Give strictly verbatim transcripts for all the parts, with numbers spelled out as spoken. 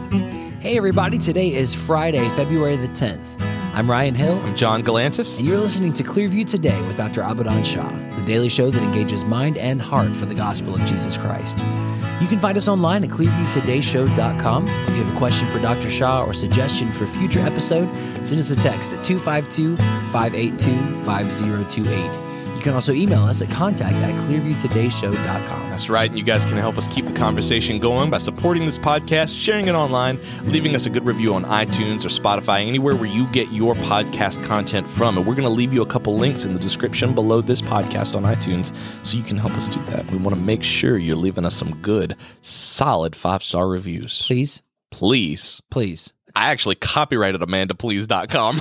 Hey everybody, today is Friday, February the tenth. I'm Ryan Hill. I'm John Galantis. And you're listening to Clearview Today with Doctor Abadan Shah, the daily show that engages mind and heart for the gospel of Jesus Christ. You can find us online at clearview today show dot com. If you have a question for Doctor Shah or suggestion for a future episode, send us a text at two five two, five eight two, five zero two eight. You can also email us at contact at clearview today show dot com. That's right, and you guys can help us keep the conversation going by supporting this podcast, sharing it online, leaving us a good review on iTunes or Spotify, anywhere where you get your podcast content from. And we're going to leave you a couple links in the description below this podcast on iTunes so you can help us do that. We want to make sure you're leaving us some good, solid five-star reviews. Please? Please. Please. I actually copyrighted amanda please dot com.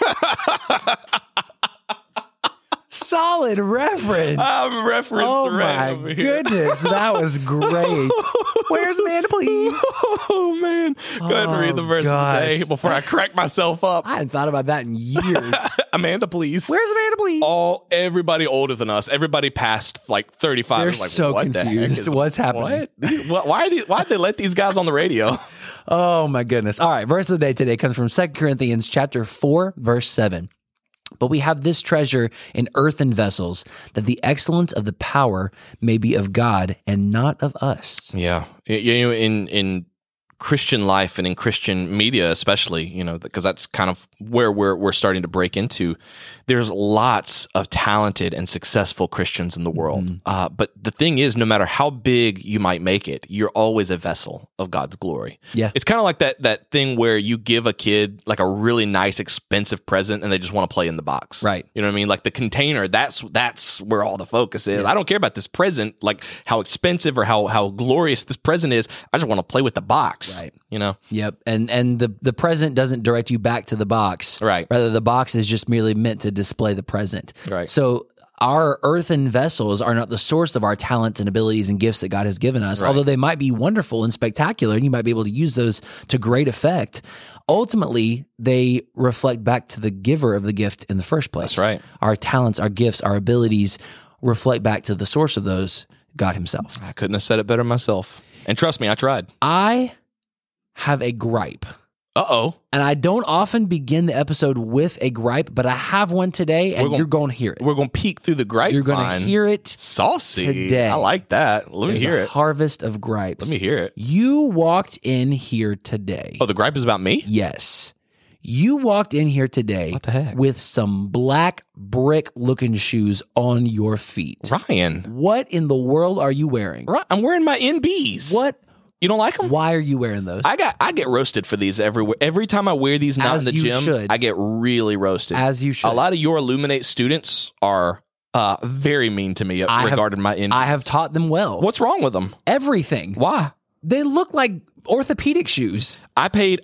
Solid reference. I'm reference. Oh my goodness, that was great. Where's Amanda, please? Oh man, go ahead and read the verse gosh. of the day before I crack myself up. I hadn't thought about that in years. Amanda, please. Where's Amanda, please? All everybody older than us, everybody past like thirty-five. They're is like, so what confused. The heck is, What's happening? What? Why are these, why did they let these guys on the radio? Oh my goodness. All right, verse of the day today comes from Second Corinthians chapter four, verse seven. But we have this treasure in earthen vessels, that the excellence of the power may be of God and not of us. Yeah, you know, in in Christian life and in Christian media, especially, you know, because that's kind of where we're we're starting to break into. There's lots of talented and successful Christians in the world, mm-hmm. uh, but the thing is, no matter how big you might make it, you're always a vessel of God's glory. Yeah, it's kind of like that that thing where you give a kid like a really nice, expensive present, and they just want to play in the box. Right? You know what I mean? Like the container. That's that's where all the focus is. Yeah. I don't care about this present, like how expensive or how how glorious this present is. I just want to play with the box. Right. You know? Yep. And and the, the present doesn't direct you back to the box. Right. Rather, the box is just merely meant to display the present. Right. So our earthen vessels are not the source of our talents and abilities and gifts that God has given us, right. although they might be wonderful and spectacular, and you might be able to use those to great effect. Ultimately, they reflect back to the giver of the gift in the first place. That's right. Our talents, our gifts, our abilities reflect back to the source of those, God himself. I couldn't have said it better myself. And trust me, I tried. I have a gripe. Uh-oh. And I don't often begin the episode with a gripe, but I have one today, and gonna, you're going to hear it. We're going to peek through the grapevine. You're going to hear it Saucy. today. I like that. Let There's me hear a it. harvest of gripes. Let me hear it. You walked in here today. Oh, the gripe is about me? Yes. You walked in here today what the heck? with some black brick-looking shoes on your feet. Ryan. What in the world are you wearing? Right. I'm wearing my N Bs. What? You don't like them? Why are you wearing those? I got I get roasted for these everywhere. Every time I wear these not As in the you gym, should. I get really roasted. As you should. A lot of your Illuminate students are uh, very mean to me I regarding have, my N Bs. I have taught them well. What's wrong with them? Everything. Why? They look like orthopedic shoes. I paid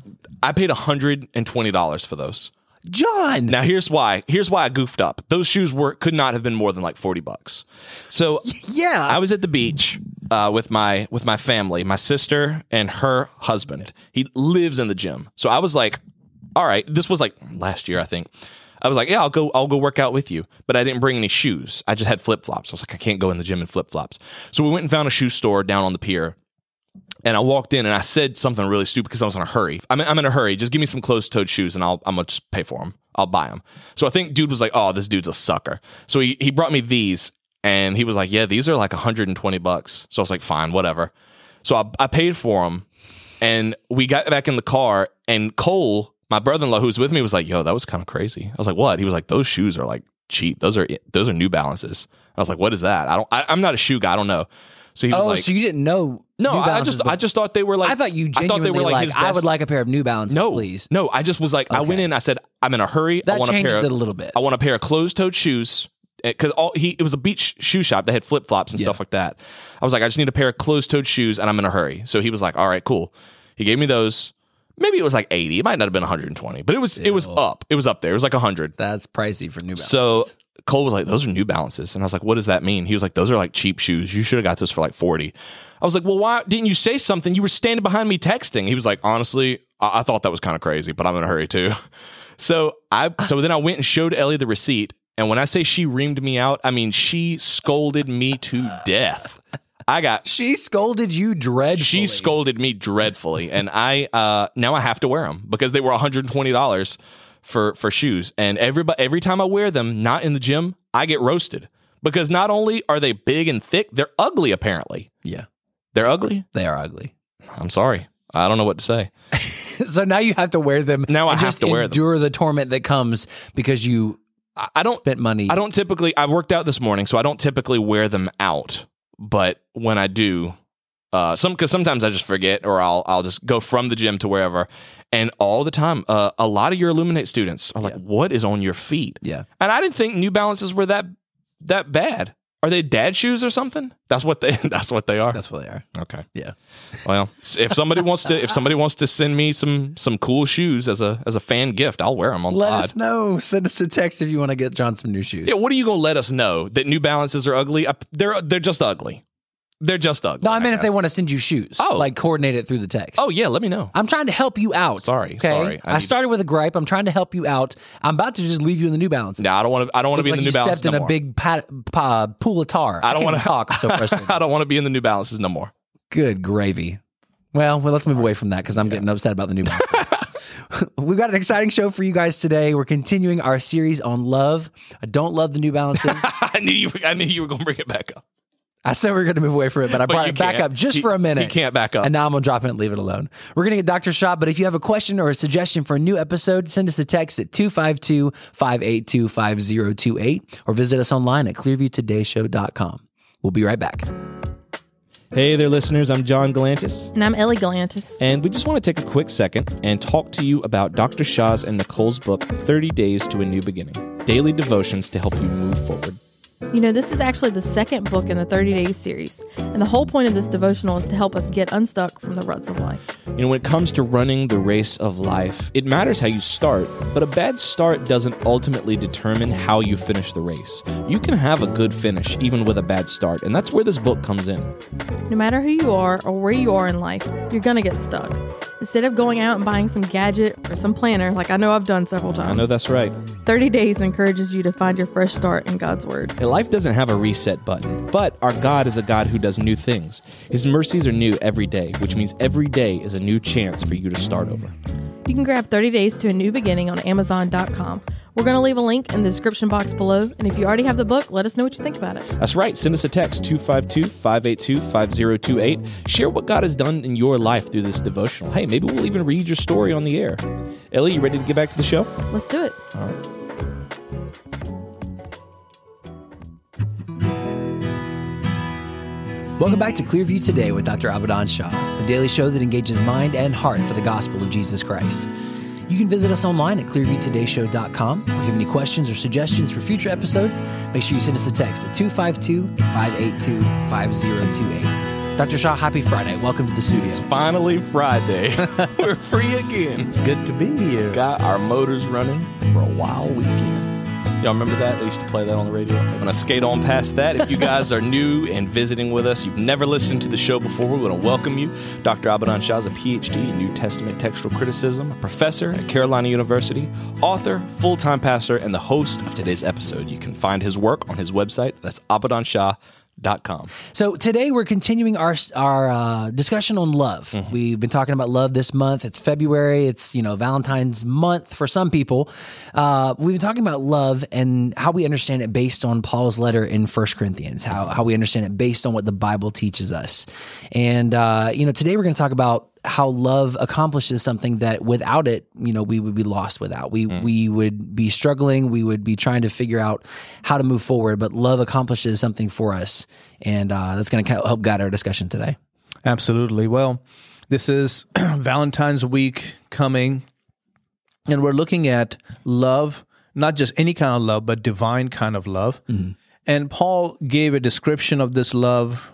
I paid one hundred twenty dollars for those. John. Now here's why. Here's why I goofed up. Those shoes were could not have been more than like forty bucks. So yeah, I was at the beach uh, with my with my family, my sister and her husband. He lives in the gym. So I was like, all right, this was like last year, I think. I was like, yeah, I'll go I'll go work out with you. But I didn't bring any shoes. I just had flip-flops. I was like, I can't go in the gym in flip-flops. So we went and found a shoe store down on the pier. And I walked in and I said something really stupid because I was in a hurry. I'm in, I'm in a hurry. Just give me some closed-toed shoes and I'll, I'm going to just pay for them. I'll buy them. So I think dude was like, oh, this dude's a sucker. So he, he brought me these and he was like, yeah, these are like one hundred twenty bucks. So I was like, fine, whatever. So I, I paid for them and we got back in the car and Cole, my brother-in-law who was with me, was like, yo, that was kind of crazy. I was like, what? He was like, those shoes are like cheap. Those are those are New Balances. I was like, what is that? I don't, I, I'm not a shoe guy. I don't know. So he was oh, like, so you didn't know? No, New I just before. I just thought they were like. I thought you genuinely I thought they were like, like his best. I would like a pair of New Balances, no, please. No, I just was like, okay. I went in. I said, I'm in a hurry. That I want changes a pair of, it a little bit. I want a pair of closed-toed shoes because all he it was a beach shoe shop that had flip flops and yeah. stuff like that. I was like, I just need a pair of closed-toed shoes and I'm in a hurry. So he was like, all right, cool. He gave me those. Maybe it was like eighty. It might not have been one hundred twenty, but it was Ew. it was up. It was up there. It was like one hundred. That's pricey for New Balances. So Cole was like, those are New Balances. And I was like, what does that mean? He was like, those are like cheap shoes. You should have got those for like forty. I was like, well, why didn't you say something? You were standing behind me texting. He was like, honestly, I, I thought that was kind of crazy, but I'm in a hurry too. So I, so then I went and showed Ellie the receipt. And when I say she reamed me out, I mean, she scolded me to death. I got. She scolded you dreadfully. She scolded me dreadfully, and I uh, now I have to wear them because they were one hundred twenty dollars for for shoes. And everybody, every time I wear them, not in the gym, I get roasted because not only are they big and thick, they're ugly. Apparently, Yeah, they're ugly. they are ugly. I'm sorry. I don't know what to say. So now you have to wear them. Now I and have just to wear them. endure the torment that comes because you I, I don't spent money. I don't typically. I worked out this morning, so I don't typically wear them out. But when I do, uh, some because sometimes I just forget, or I'll I'll just go from the gym to wherever, and all the time, uh, a lot of your Illuminate students are like, Yeah. "What is on your feet?" Yeah. And I didn't think New Balances were that that bad. Are they dad shoes or something? That's what they. That's what they are. That's what they are. Okay. Yeah. Well, if somebody wants to, if somebody wants to send me some some cool shoes as a as a fan gift, I'll wear them on Let pod. us know. Send us a text if you want to get John some new shoes. Yeah, what are you gonna let us know that New Balances are ugly? Uh, They're they're just ugly. They're just ugly. No, I mean if guess. they want to send you shoes. Oh. Like coordinate it through the text. Oh yeah, let me know. I'm trying to help you out. Sorry, okay? sorry. I I, need- started with a gripe. I'm trying to help you out. I'm about to just leave you in the New Balance. No, I don't want to. I don't want to be like in the you New Balances stepped in no a more. big pat, pa, pool of tar. I don't want want to talk. I'm so frustrated. I don't want to be in the New Balances no more. Good gravy. Well, well, let's move away from that because I'm getting upset about the New Balance. We've got an exciting show for you guys today. We're continuing our series on love. I don't love the New Balances. I knew you. I knew you were gonna bring it back up. I said we were going to move away from it, but I brought you it back can't. up just He- for a minute. he can't back up. And now I'm going to drop it and leave it alone. We're going to get Doctor Shaw, but if you have a question or a suggestion for a new episode, send us a text at two five two, five eight two, five zero two eight or visit us online at clearview today show dot com. We'll be right back. Hey there, listeners. I'm John Galantis, And I'm Ellie Galantis. and we just want to take a quick second and talk to you about Doctor Shaw's and Nicole's book, thirty days to a New Beginning, daily devotions to help you move forward. You know, this is actually the second book in the thirty Days series, and the whole point of this devotional is to help us get unstuck from the ruts of life. You know, when it comes to running the race of life, it matters how you start, but a bad start doesn't ultimately determine how you finish the race. You can have a good finish even with a bad start, and that's where this book comes in. No matter who you are or where you are in life, you're going to get stuck. Instead of going out and buying some gadget or some planner, like I know I've done several times, I know that's right. thirty Days encourages you to find your fresh start in God's Word. And life doesn't have a reset button, but our God is a God who does new things. His mercies are new every day, which means every day is a new chance for you to start over. You can grab thirty Days to a New Beginning on amazon dot com. We're going to leave a link in the description box below, and if you already have the book, let us know what you think about it. That's right. Send us a text, two five two, five eight two, five zero two eight. Share what God has done in your life through this devotional. Hey, maybe we'll even read your story on the air. Ellie, you ready to get back to the show? Let's do it. All right. Welcome back to Clearview Today with Doctor Abadan Shah, the daily show that engages mind and heart for the gospel of Jesus Christ. You can visit us online at clearview today show dot com. If you have any questions or suggestions for future episodes, make sure you send us a text at two five two, five eight two, five zero two eight. Doctor Shah, happy Friday. Welcome to the studio. It's finally Friday. We're free again. It's good to be here. Got our motors running for a wild weekend. Y'all remember that? They used to play that on the radio. I'm going to skate on past that. If you guys are new and visiting with us, you've never listened to the show before, we want to welcome you. Doctor Abadan Shah is a P H D in New Testament textual criticism, a professor at Carolina University, author, full-time pastor, and the host of today's episode. You can find his work on his website. That's abadan shah dot com. So today we're continuing our our uh, discussion on love. Mm-hmm. We've been talking about love this month. It's February. It's, you know, Valentine's month for some people. Uh, we've been talking about love and how we understand it based on Paul's letter in First Corinthians, how, how we understand it based on what the Bible teaches us. And, uh, you know, today we're going to talk about how love accomplishes something that without it, you know, we would be lost without. We mm. we would be struggling. We would be trying to figure out how to move forward. But love accomplishes something for us, and uh, that's going to help guide our discussion today. Absolutely. Well, this is Valentine's week coming, and we're looking at love, not just any kind of love, but divine kind of love. Mm-hmm. And Paul gave a description of this love,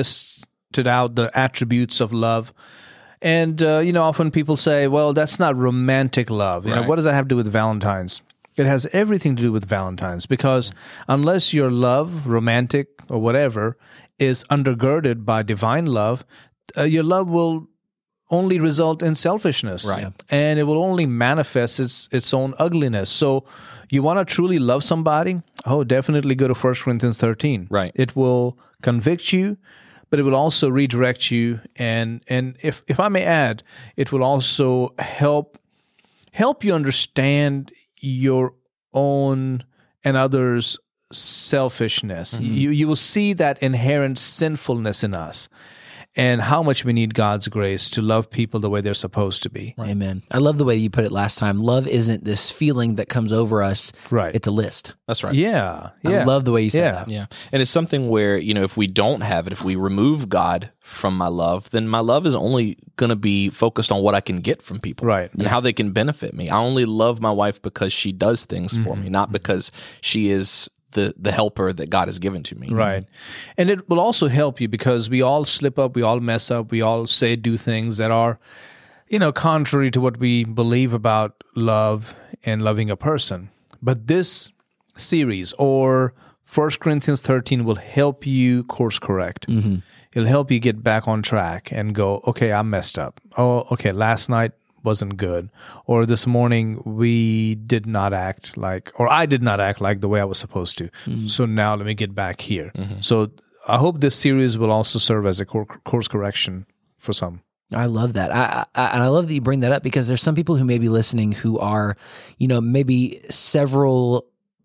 listed out the attributes of love. And, uh, you know, often people say, well, that's not romantic love. You right. know, what does that have to do with Valentine's? It has everything to do with Valentine's, because unless your love, romantic or whatever, is undergirded by divine love, uh, your love will only result in selfishness. Right. And it will only manifest its its own ugliness. So you want to truly love somebody? Oh, definitely go to First Corinthians thirteen. Right. It will convict you, but it will also redirect you. And and if if I may add, it will also help help you understand your own and others' selfishness. Mm-hmm. You you will see that inherent sinfulness in us, and how much we need God's grace to love people the way they're supposed to be. Right. Amen. I love the way you put it last time. Love isn't this feeling that comes over us. Right. It's a list. That's right. Yeah. yeah. I love the way you said Yeah. that. Yeah. And it's something where, you know, if we don't have it, if we remove God from my love, then my love is only going to be focused on what I can get from people. Right. And how they can benefit me. I only love my wife because she does things for me, not because she is the the helper that God has given to me. Right. And it will also help you because we all slip up, we all mess up, we all say, do things that are, you know, contrary to what we believe about love and loving a person. But this series or First Corinthians thirteen will help you course correct. Mm-hmm. It'll help you get back on track and go, okay, I messed up. Oh, okay, last night wasn't good. Or this morning we did not act like, or I did not act like the way I was supposed to. Mm-hmm. So now let me get back here. Mm-hmm. So I hope this series will also serve as a cor- course correction for some. I love that. I, I, and I love that you bring that up because there's some people who may be listening who are, you know, maybe several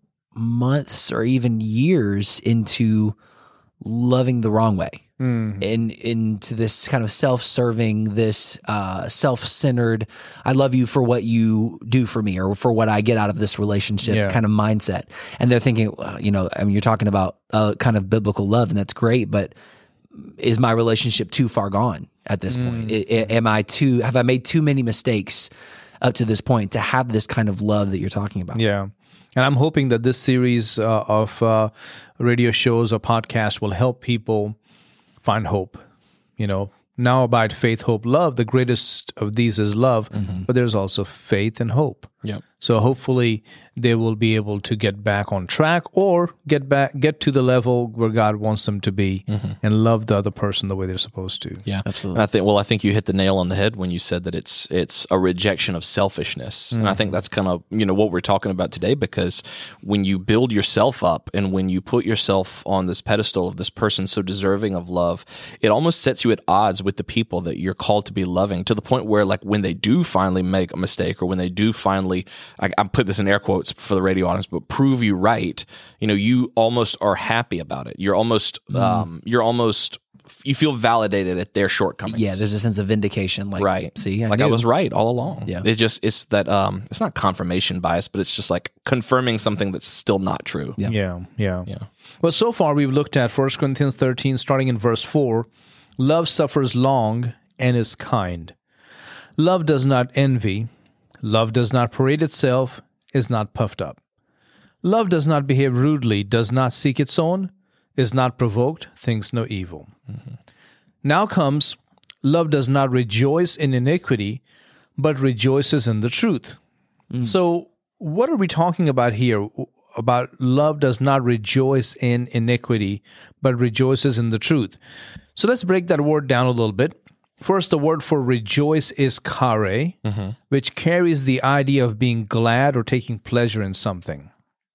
months or even years into loving the wrong way. Mm. In into this kind of self-serving, this uh, self-centered, I love you for what you do for me or for what I get out of this relationship yeah. kind of mindset. And they're thinking, well, you know, I mean, you're talking about uh, kind of biblical love, and that's great, but is my relationship too far gone at this mm. point? I, I, am I too, have I made too many mistakes up to this point to have this kind of love that you're talking about? Yeah. And I'm hoping that this series uh, of uh, radio shows or podcasts will help people find hope. You know, now abide faith, hope, love. The greatest of these is love, mm-hmm. but there's also faith and hope. Yep. So hopefully they will be able to get back on track or get back, get to the level where God wants them to be mm-hmm. and love the other person the way they're supposed to. Yeah, absolutely. And I think, well, I think you hit the nail on the head when you said that it's it's a rejection of selfishness, mm-hmm. and I think that's kind of you know what we're talking about today, because when you build yourself up and when you put yourself on this pedestal of this person so deserving of love, it almost sets you at odds with the people that you're called to be loving, to the point where, like, when they do finally make a mistake or when they do finally, I, I'm put this in air quotes for the radio audience, but prove you right, you know, you almost are happy about it. You're almost, mm. um, you're almost, you feel validated at their shortcomings. Yeah, there's a sense of vindication. Like, right. See, I like knew. I was right all along. Yeah. It's just, it's that, um, it's not confirmation bias, but it's just like confirming something that's still not true. Yeah. Yeah. Yeah. yeah. Well, so far we've looked at First Corinthians thirteen, starting in verse four. Love suffers long and is kind. Love does not envy. Love does not parade itself, is not puffed up. Love does not behave rudely, does not seek its own, is not provoked, thinks no evil. Mm-hmm. Now comes, love does not rejoice in iniquity, but rejoices in the truth. Mm. So what are we talking about here? About love does not rejoice in iniquity, but rejoices in the truth. So let's break that word down a little bit. First, the word for rejoice is chare, mm-hmm. which carries the idea of being glad or taking pleasure in something.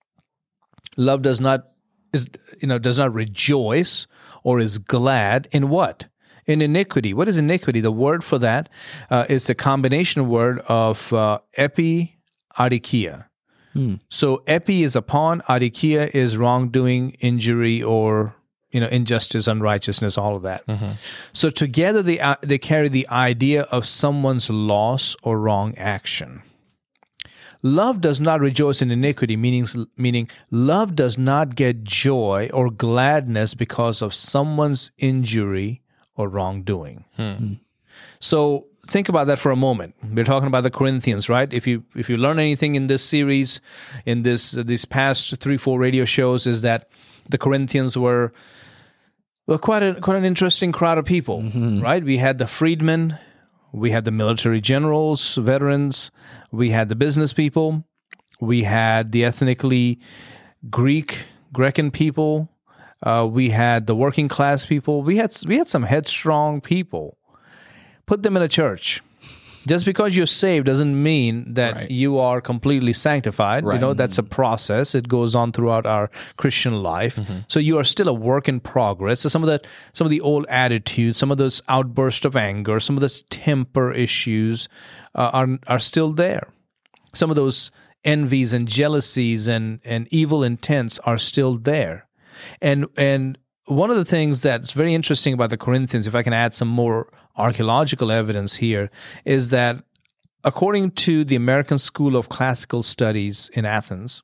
Love does not is you know does not rejoice or is glad in what? In iniquity. What is iniquity? The word for that uh, is a combination word of uh, epi, adikia. Hmm. So epi is upon, adikia is wrongdoing, injury, or you know, injustice, unrighteousness, all of that. Mm-hmm. So together they uh, they carry the idea of someone's loss or wrong action. Love does not rejoice in iniquity, meaning, meaning love does not get joy or gladness because of someone's injury or wrongdoing. Hmm. So think about that for a moment. We're talking about the Corinthians, right? If you if you learn anything in this series, in this uh, these past three, four radio shows, is that the Corinthians were well, quite a quite an interesting crowd of people, mm-hmm. right? We had the freedmen, we had the military generals, veterans, we had the business people, we had the ethnically Greek, Grecan people, uh, we had the working class people. We had we had some headstrong people. Put them in a church. Just because you're saved doesn't mean that Right. you are completely sanctified. You Right. know, that's a process. It goes on throughout our Christian life. Mm-hmm. So you are still a work in progress. So some of that, some of the old attitudes, some of those outbursts of anger, some of those temper issues uh, are are still there. Some of those envies and jealousies and, and evil intents are still there. And and one of the things that's very interesting about the Corinthians, if I can add some more archaeological evidence here, is that according to the American School of Classical Studies in Athens,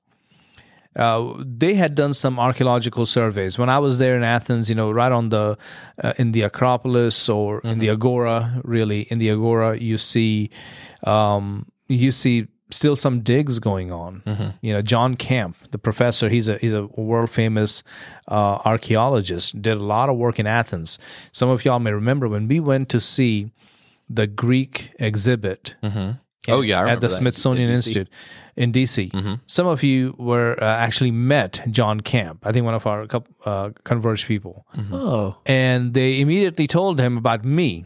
uh, they had done some archaeological surveys. When I was there in Athens, you know, right on the uh, in the Acropolis or in the Agora, really in the Agora, you see um, you see still some digs going on. You know, John Camp, the professor, he's a he's a world famous uh, archaeologist. Did a lot of work in Athens. Some of y'all may remember when we went to see the Greek exhibit. Oh, yeah, I at remember the that. Smithsonian In D C. Institute in D C. Some of you were uh, actually met John Camp. I think one of our coup- uh, Converge people, Oh, and they immediately told him about me.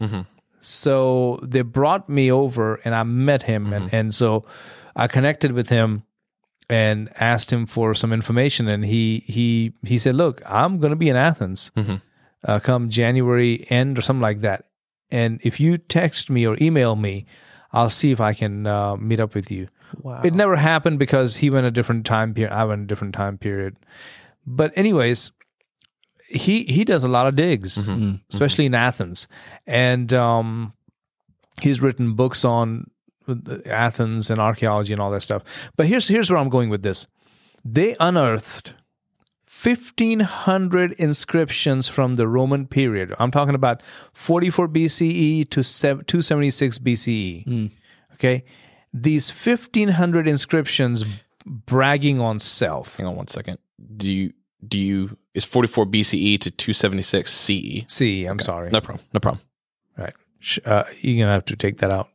So they brought me over, and I met him, and, and so I connected with him and asked him for some information, and he he he said, "Look, I'm going to be in Athens uh, come January end or something like that, and if you text me or email me, I'll see if I can uh, meet up with you." wow. It never happened because he went a different time period. I went a different time period. But anyways, he he does a lot of digs, especially in Athens, and um, he's written books on Athens and archaeology and all that stuff. But here's here's where I'm going with this. They unearthed fifteen hundred inscriptions from the Roman period. I'm talking about forty-four B C E to two seventy-six B C E. Okay? These fifteen hundred inscriptions bragging on self. Hang on one second. Do you do you is forty-four B C E to two seventy-six C E? See, I'm sorry. No problem. No problem. Right. Sh- Uh, you're going to have to take that out.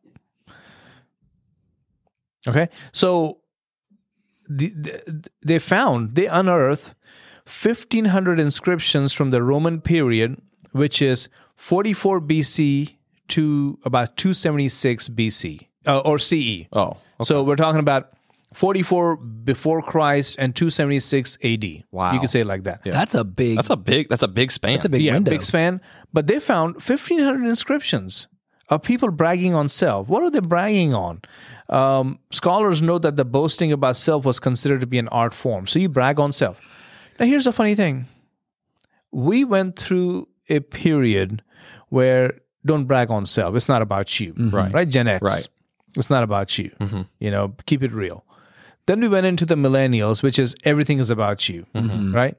Okay? So the, the, they found, they unearthed fifteen hundred inscriptions from the Roman period, which is forty-four B C to about two seventy-six B C uh, or C E. Oh, okay. So we're talking about forty-four before Christ and two seventy-six A D. Wow. You could say it like that. That's a big. That's a big. That's a big span. That's a big Yeah, window. big span. But they found fifteen hundred inscriptions of people bragging on self. What are they bragging on? Um, scholars note that the boasting about self was considered to be an art form. So you brag on self. Now, here's the funny thing. We went through a period where don't brag on self. It's not about you. Right. Right? Gen X. Right. It's not about you. You know, keep it real. Then we went into the millennials, which is everything is about you. Right?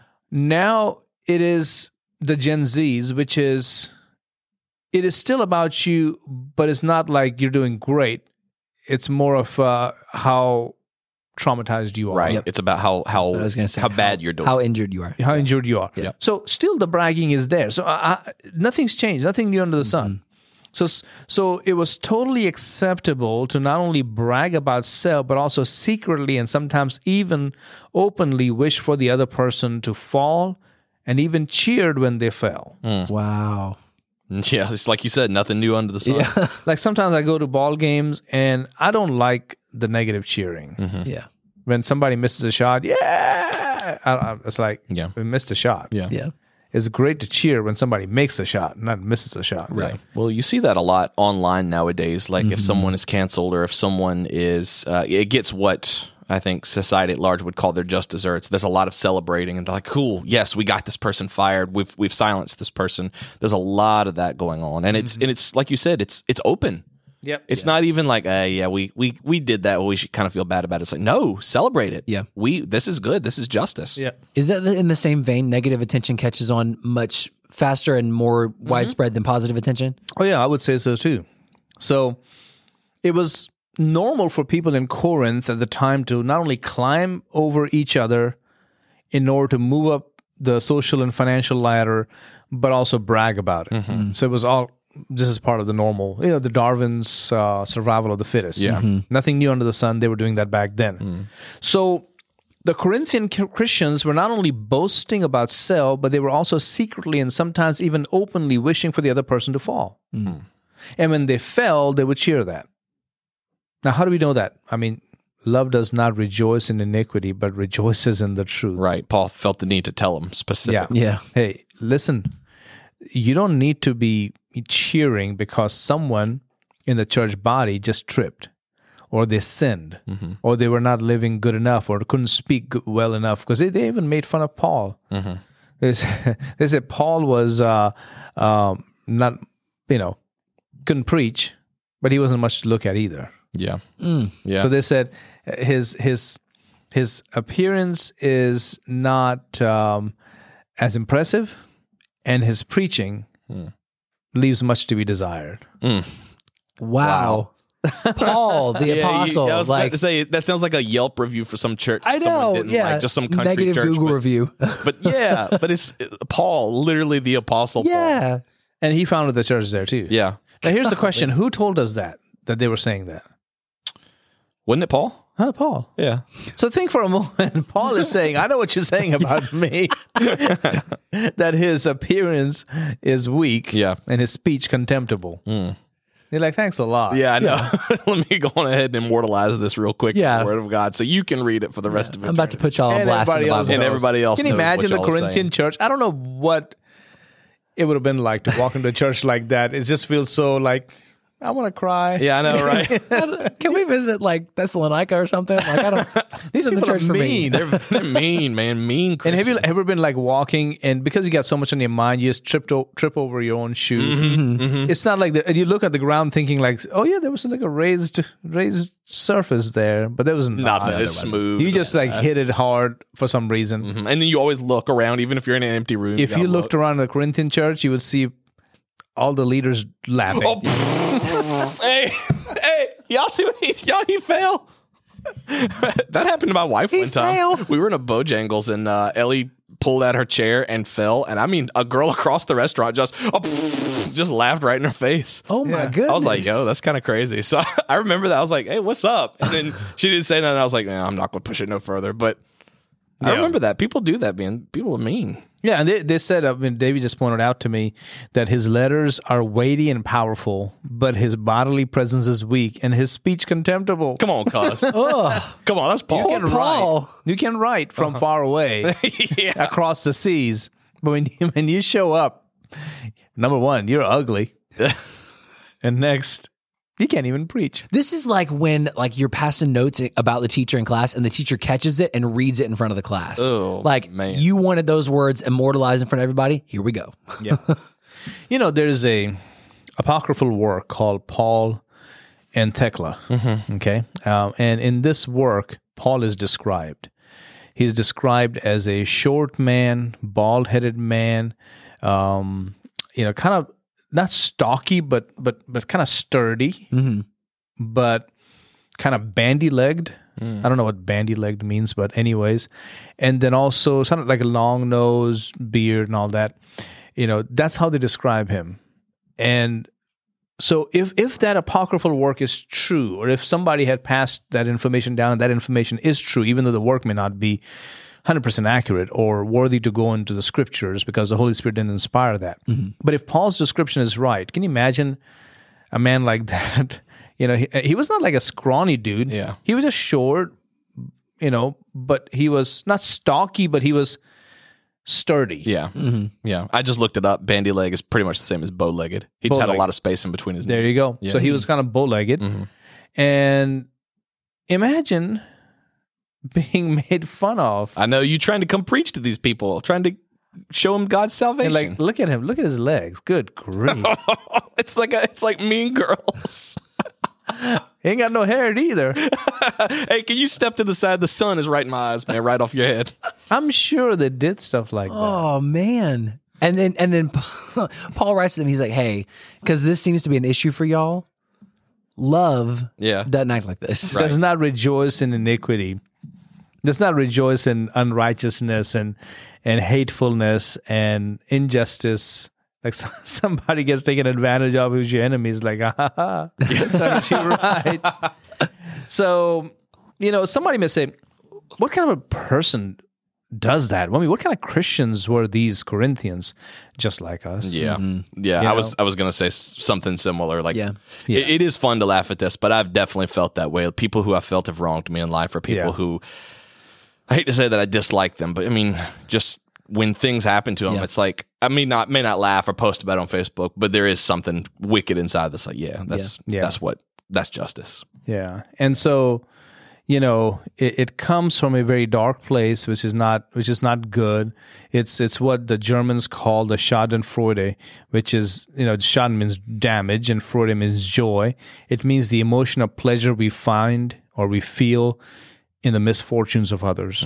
Now it is the Gen Zs, which is, it is still about you, but it's not like you're doing great. It's more of uh, how traumatized you are. Right. Yep. It's about how how That's what I was going to say. how bad you're doing. How injured you are. How injured you are. Yeah. So still the bragging is there. So I, I, nothing's changed. Nothing new under the sun. So so it was totally acceptable to not only brag about self, but also secretly and sometimes even openly wish for the other person to fall, and even cheered when they fell. Wow. Yeah, it's like you said, nothing new under the sun. Like sometimes I go to ball games and I don't like the negative cheering. Yeah. When somebody misses a shot, yeah, I, I, it's like, Yeah. we missed a shot. Yeah. Yeah. It's great to cheer when somebody makes a shot, not misses a shot. Right. Well, you see that a lot online nowadays. Like if someone is canceled or if someone is, uh, it gets what I think society at large would call their just desserts. There's a lot of celebrating and they're like, cool, yes, we got this person fired. We've we've silenced this person. There's a lot of that going on, and it's and it's like you said, it's it's open. Yep. It's not even like, uh, yeah, we we we did that. Well, we should kind of feel bad about it. It's like, no, celebrate it. Yeah. we this is good. This is justice. Yeah. Is that in the same vein? Negative attention catches on much faster and more widespread than positive attention? Oh, yeah, I would say so too. So it was normal for people in Corinth at the time to not only climb over each other in order to move up the social and financial ladder, but also brag about it. So it was all, this is part of the normal, you know, the Darwin's uh, survival of the fittest. Yeah. Nothing new under the sun. They were doing that back then. So the Corinthian Christians were not only boasting about self, but they were also secretly and sometimes even openly wishing for the other person to fall. And when they fell, they would cheer that. Now, how do we know that? I mean, love does not rejoice in iniquity, but rejoices in the truth. Right. Paul felt the need to tell them specifically. Yeah. Hey, listen, you don't need to be cheering because someone in the church body just tripped, or they sinned, mm-hmm. or they were not living good enough, or couldn't speak well enough, because they, they even made fun of Paul. Mm-hmm. They, they said Paul was uh, um, not, you know, couldn't preach, but he wasn't much to look at either. Yeah. Mm. Yeah. So they said his his his appearance is not um, as impressive, and his preaching mm. leaves much to be desired. Mm. Wow. wow. Paul, the yeah, apostle. You, I was like, about to say, that sounds like a Yelp review for some church. I know, Someone didn't yeah. like, just some country Negative church. Google but, review. but yeah, but it's Paul, literally the apostle yeah. Paul. And he founded the church there too. Yeah. Now here's the question. Who told us that, that they were saying that? Wasn't it Paul? Huh, Paul. Yeah. So think for a moment. Paul is saying, I know what you're saying about me, that his appearance is weak Yeah. and his speech contemptible. Mm. You're like, thanks a lot. Yeah, I know. Yeah. Let me go on ahead and immortalize this real quick Yeah. in the Word of God so you can read it for the rest of it. I'm about to put y'all on And blast in the everybody else Bible. And everybody else Can you knows imagine what the y'all are Corinthian saying. church? I don't know what it would have been like to walk into a church like that. It just feels so like, I want to cry. Yeah, I know, right? Can we visit like Thessalonica or something? Like I don't. These are the People church are for me. mean. they're, they're mean, man. Mean And have you Christians. ever been like walking and because you got so much on your mind, you just tripped o- trip over your own shoe? Mm-hmm, mm-hmm. It's not like the, and you look at the ground thinking like, oh yeah, there was like a raised raised surface there, but there was not. Nothing. It's smooth. You just like hit it hard for some reason. Mhm. And then you always look around, even if you're in an empty room. If you gotta looked look. around the Corinthian church, you would see all the leaders laughing. Oh, hey, hey, y'all see what he, y'all, he fell. That happened to my wife He one time. fell? We were in a Bojangles and uh, Ellie pulled out her chair and fell. And I mean, a girl across the restaurant just oh, just laughed right in her face. Oh my Yeah. goodness! I was like, yo, that's kind of crazy. So I remember that. I was like, hey, what's up? And then she didn't say nothing. I was like, nah, I'm not going to push it no further. But I Yeah. remember that. People do that, man. People are mean. Yeah, and they, they said, I mean, David just pointed out to me that his letters are weighty and powerful, but his bodily presence is weak and his speech contemptible. Come on, cuz. Ugh. Come on, that's Paul. You can Paul. write. You can write from far away yeah. across the seas, but when you, when you show up, number one, you're ugly, and next, you can't even preach. This is like when like you're passing notes about the teacher in class and the teacher catches it and reads it in front of the class. Oh, like man. you wanted those words immortalized in front of everybody. Here we go. Yeah, you know, there's a apocryphal work called Paul and Thecla. Mm-hmm. Okay, um, and in this work, Paul is described. He's described as a short man, bald-headed man, um, you know, kind of not stocky, but but but kind of sturdy, Mm-hmm. but kind of bandy-legged. I don't know what bandy-legged means, but anyways, and then also something like a long nose, beard, and all that. You know, that's how they describe him. And so, if if that apocryphal work is true, or if somebody had passed that information down, and that information is true, even though the work may not be one hundred percent accurate or worthy to go into the scriptures because the Holy Spirit didn't inspire that. Mm-hmm. But if Paul's description is right, can you imagine a man like that? You know, he, he was not like a scrawny dude. Yeah. He was just short, you know, but he was not stocky, but he was sturdy. Yeah. Mm-hmm. Yeah. I just looked it up. Bandy leg is pretty much the same as bow legged. He just had a Bow-legged. lot of space in between his There knees. you go. Yeah. So he was kind of bow-legged. Mhm. And imagine being made fun of. I know you trying to come preach to these people, trying to show them God's salvation. And like, look at him. Look at his legs. Good grief. it's like a, it's like Mean Girls. He ain't got no hair either. Hey, can you step to the side? The sun is right in my eyes, man, right off your head. I'm sure they did stuff like that. Oh man! And then and then Paul writes to them. He's like, "Hey, because this seems to be an issue for y'all. Love Yeah. doesn't act like this. Right. Does not rejoice in iniquity. Does not rejoice in unrighteousness and and hatefulness and injustice. Like somebody gets taken advantage of who's your enemy is like, ah, ha, ha. That's actually right. So, you know, somebody may say, what kind of a person does that? I mean, what kind of Christians were these Corinthians? Just like us. Yeah. Yeah. You I was know? I was going to say s- something similar. Like, Yeah. Yeah. It, it is fun to laugh at this, but I've definitely felt that way. People who I felt have wronged me in life are people Yeah. who, I hate to say that I dislike them, but I mean, just when things happen to them, Yeah. it's like, I mean, not may not laugh or post about it on Facebook, but there is something wicked inside that's like, yeah, that's, Yeah. that's what, that's justice. Yeah. And so, you know, it, it comes from a very dark place, which is not which is not good. It's it's what the Germans call the Schadenfreude, which is, you know, Schaden means damage and Freude means joy. It means the emotion of pleasure we find or we feel in the misfortunes of others.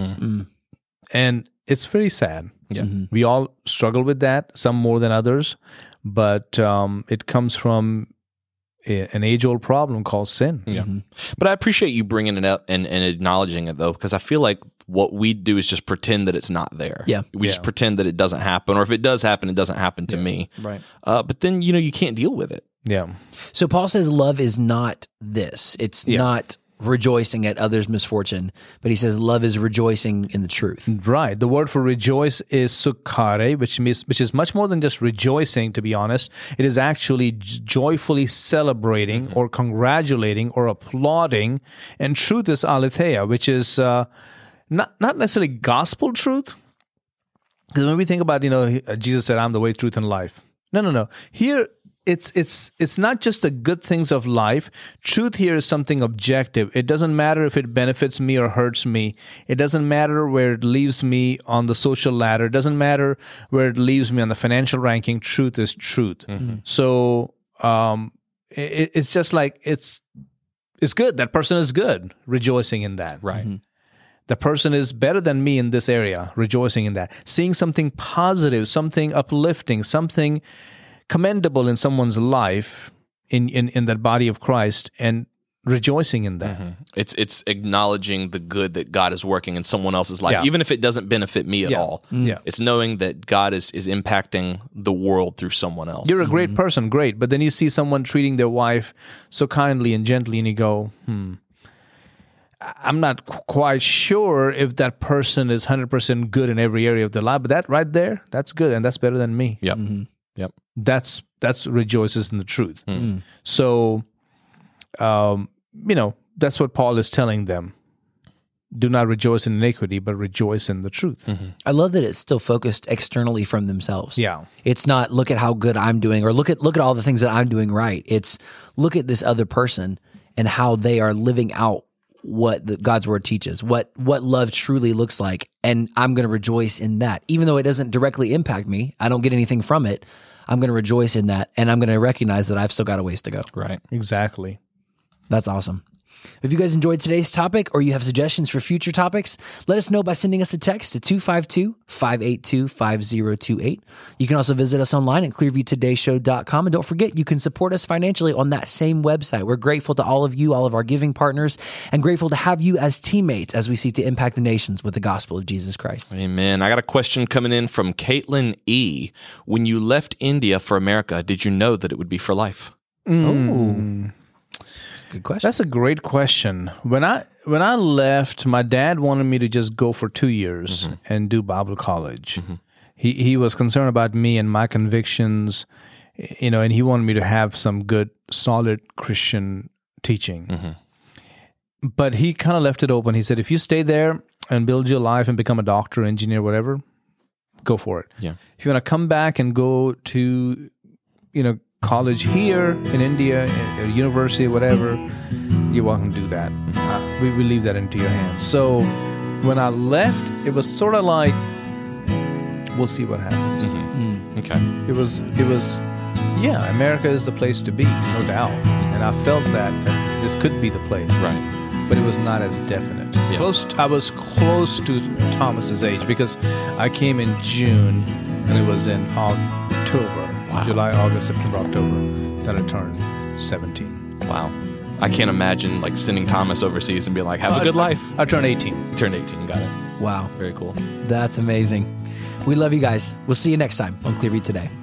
And it's very sad. Yeah. We all struggle with that, some more than others, but um, it comes from a, an age-old problem called sin. Yeah. But I appreciate you bringing it up and, and acknowledging it, though, because I feel like what we do is just pretend that it's not there. Yeah. We just Yeah. pretend that it doesn't happen, or if it does happen, it doesn't happen to me. Right. Uh, but then, you know, you can't deal with it. Yeah. So Paul says love is not this. It's Yeah. not rejoicing at others' misfortune, but he says love is rejoicing in the truth. Right. The word for rejoice is sukkare, which means which is much more than just rejoicing, to be honest. It is actually j- joyfully celebrating or congratulating or applauding. And truth is aletheia, which is uh, not not necessarily gospel truth. Because when we think about, you know, he- uh, Jesus said, "I'm the way, truth, and life." No, no, no. Here it's it's it's not just the good things of life. Truth here is something objective. It doesn't matter if it benefits me or hurts me. It doesn't matter where it leaves me on the social ladder. It doesn't matter where it leaves me on the financial ranking. Truth is truth. So um, it, it's just like it's it's good. That person is good. Rejoicing in that. Right. The person is better than me in this area, rejoicing in that. Seeing something positive, something uplifting, something commendable in someone's life in, in, in that body of Christ and rejoicing in that. It's it's acknowledging the good that God is working in someone else's life, Yeah. even if it doesn't benefit me at Yeah. all. Yeah. It's knowing that God is is impacting the world through someone else. You're a great person, great. But then you see someone treating their wife so kindly and gently and you go, hmm, I- I'm not qu- quite sure if that person is one hundred percent good in every area of their life, but that right there, that's good and that's better than me. Yep. Yep. That's that's rejoices in the truth. So, um, you know, that's what Paul is telling them. Do not rejoice in iniquity, but rejoice in the truth. I love that it's still focused externally from themselves. Yeah. It's not look at how good I'm doing or look at look at all the things that I'm doing right. It's look at this other person and how they are living out what the, God's word teaches, what what love truly looks like, and I'm going to rejoice in that. Even though it doesn't directly impact me, I don't get anything from it, I'm going to rejoice in that, and I'm going to recognize that I've still got a ways to go. Right. Exactly. That's awesome. If you guys enjoyed today's topic or you have suggestions for future topics, let us know by sending us a text to two five two, five eight two, five zero two eight. You can also visit us online at clearview today show dot com. And don't forget, you can support us financially on that same website. We're grateful to all of you, all of our giving partners, and grateful to have you as teammates as we seek to impact the nations with the gospel of Jesus Christ. Amen. I got a question coming in from Caitlin E. When you left India for America, did you know that it would be for life? Oh, good question. That's a great question. When I when I left, my dad wanted me to just go for two years and do Bible college. He he was concerned about me and my convictions, you know, and he wanted me to have some good, solid Christian teaching. But he kind of left it open. He said, if you stay there and build your life and become a doctor, engineer, whatever, go for it. Yeah. If you want to come back and go to, you know, college here in India, a university, whatever, you're welcome to do that. Uh, we will leave that into your hands. So when I left, it was sort of like, we'll see what happens. Okay. It was, it was, yeah, America is the place to be, no doubt. And I felt that, that this could be the place. Right. But it was not as definite. Yeah. Close, I was close to Thomas's age because I came in June and it was in October. Wow. July, August, September, October, that I turned seventeen. Wow. I can't imagine like sending Thomas overseas and being like, have a good life. I turned eighteen. Turned eighteen. Got it. Wow. Very cool. That's amazing. We love you guys. We'll see you next time on Clearview Today.